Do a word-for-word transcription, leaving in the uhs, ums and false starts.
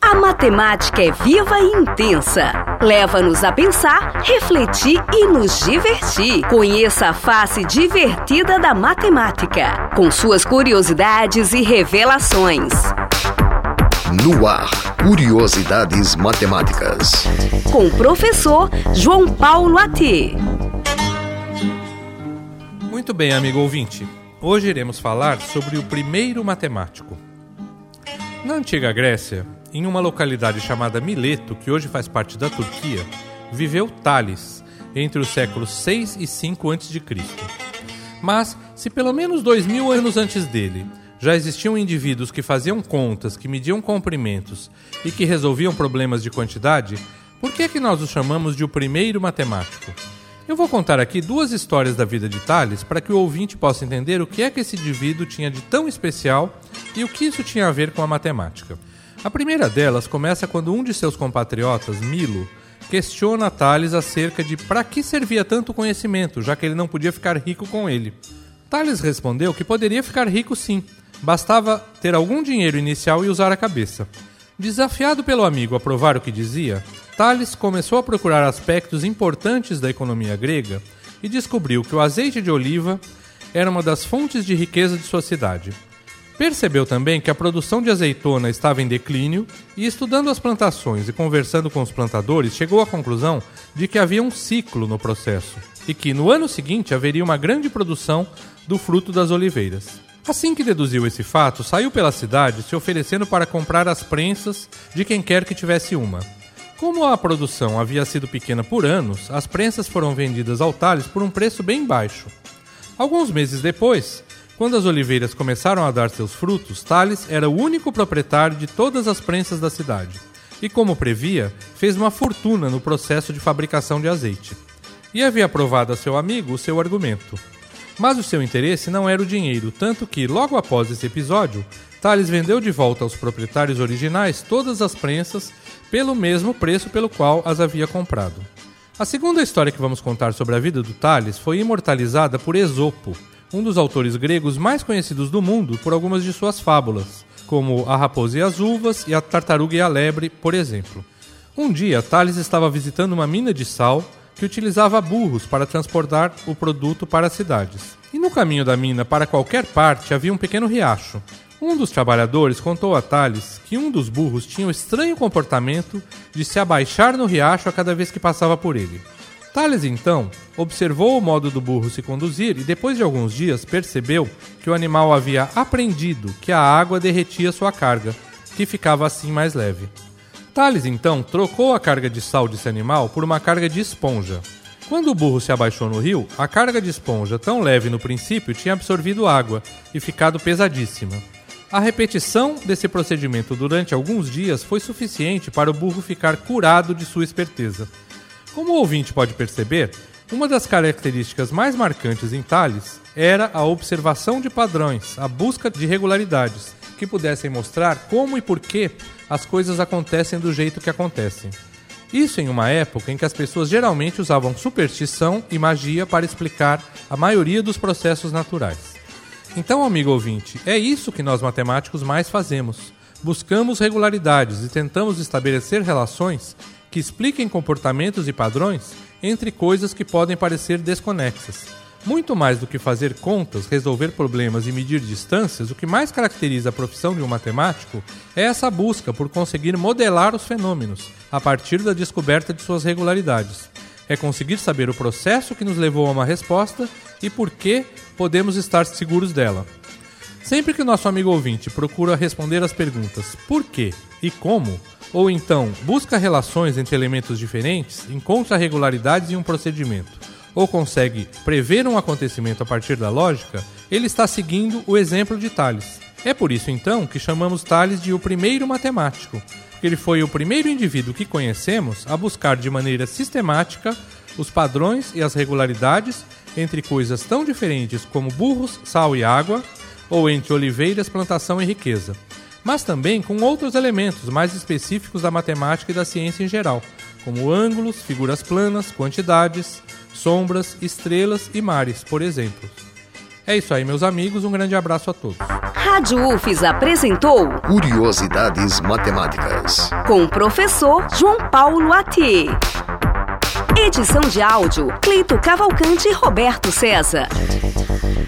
A matemática é viva e intensa. Leva-nos a pensar, refletir e nos divertir. Conheça a face divertida da matemática, com suas curiosidades e revelações. No ar, Curiosidades Matemáticas. Com o professor João Paulo Atê. Muito bem, amigo ouvinte. Hoje iremos falar sobre o primeiro matemático. Na antiga Grécia, em uma localidade chamada Mileto, que hoje faz parte da Turquia, viveu Tales, entre os séculos seis e cinco antes de Cristo. Mas, se pelo menos dois mil anos antes dele já existiam indivíduos que faziam contas, que mediam comprimentos e que resolviam problemas de quantidade, por que é que nós o chamamos de o primeiro matemático? Eu vou contar aqui duas histórias da vida de Tales para que o ouvinte possa entender o que é que esse indivíduo tinha de tão especial e o que isso tinha a ver com a matemática. A primeira delas começa quando um de seus compatriotas, Milo, questiona Tales acerca de para que servia tanto conhecimento, já que ele não podia ficar rico com ele. Tales respondeu que poderia ficar rico sim, bastava ter algum dinheiro inicial e usar a cabeça. Desafiado pelo amigo a provar o que dizia, Tales começou a procurar aspectos importantes da economia grega e descobriu que o azeite de oliva era uma das fontes de riqueza de sua cidade. Percebeu também que a produção de azeitona estava em declínio e, estudando as plantações e conversando com os plantadores, chegou à conclusão de que havia um ciclo no processo e que, no ano seguinte, haveria uma grande produção do fruto das oliveiras. Assim que deduziu esse fato, saiu pela cidade se oferecendo para comprar as prensas de quem quer que tivesse uma. Como a produção havia sido pequena por anos, as prensas foram vendidas ao Tales por um preço bem baixo. Alguns meses depois, quando as oliveiras começaram a dar seus frutos, Tales era o único proprietário de todas as prensas da cidade e, como previa, fez uma fortuna no processo de fabricação de azeite. E havia provado a seu amigo o seu argumento. Mas o seu interesse não era o dinheiro, tanto que, logo após esse episódio, Tales vendeu de volta aos proprietários originais todas as prensas pelo mesmo preço pelo qual as havia comprado. A segunda história que vamos contar sobre a vida do Tales foi imortalizada por Esopo, um dos autores gregos mais conhecidos do mundo por algumas de suas fábulas, como A Raposa e as Uvas e A Tartaruga e a Lebre, por exemplo. Um dia, Tales estava visitando uma mina de sal que utilizava burros para transportar o produto para as cidades. E no caminho da mina para qualquer parte havia um pequeno riacho. Um dos trabalhadores contou a Tales que um dos burros tinha o estranho comportamento de se abaixar no riacho a cada vez que passava por ele. Tales, então, observou o modo do burro se conduzir e depois de alguns dias percebeu que o animal havia aprendido que a água derretia sua carga, que ficava assim mais leve. Tales, então, trocou a carga de sal desse animal por uma carga de esponja. Quando o burro se abaixou no rio, a carga de esponja, tão leve no princípio, tinha absorvido água e ficado pesadíssima. A repetição desse procedimento durante alguns dias foi suficiente para o burro ficar curado de sua esperteza. Como o ouvinte pode perceber, uma das características mais marcantes em Tales era a observação de padrões, a busca de regularidades, que pudessem mostrar como e por que as coisas acontecem do jeito que acontecem. Isso em uma época em que as pessoas geralmente usavam superstição e magia para explicar a maioria dos processos naturais. Então, amigo ouvinte, é isso que nós matemáticos mais fazemos. Buscamos regularidades e tentamos estabelecer relações que expliquem comportamentos e padrões entre coisas que podem parecer desconexas. Muito mais do que fazer contas, resolver problemas e medir distâncias, o que mais caracteriza a profissão de um matemático é essa busca por conseguir modelar os fenômenos a partir da descoberta de suas regularidades. É conseguir saber o processo que nos levou a uma resposta e por que podemos estar seguros dela. Sempre que o nosso amigo ouvinte procura responder as perguntas por quê e como, ou então busca relações entre elementos diferentes, encontra regularidades em um procedimento, ou consegue prever um acontecimento a partir da lógica, ele está seguindo o exemplo de Tales. É por isso, então, que chamamos Tales de o primeiro matemático, porque ele foi o primeiro indivíduo que conhecemos a buscar de maneira sistemática os padrões e as regularidades entre coisas tão diferentes como burros, sal e água, ou entre oliveiras, plantação e riqueza, mas também com outros elementos mais específicos da matemática e da ciência em geral, como ângulos, figuras planas, quantidades, sombras, estrelas e mares, por exemplo. É isso aí, meus amigos. Um grande abraço a todos. Rádio U F E S apresentou Curiosidades Matemáticas. com o professor João Paulo Atier. Edição de áudio, Cleito Cavalcante e Roberto César.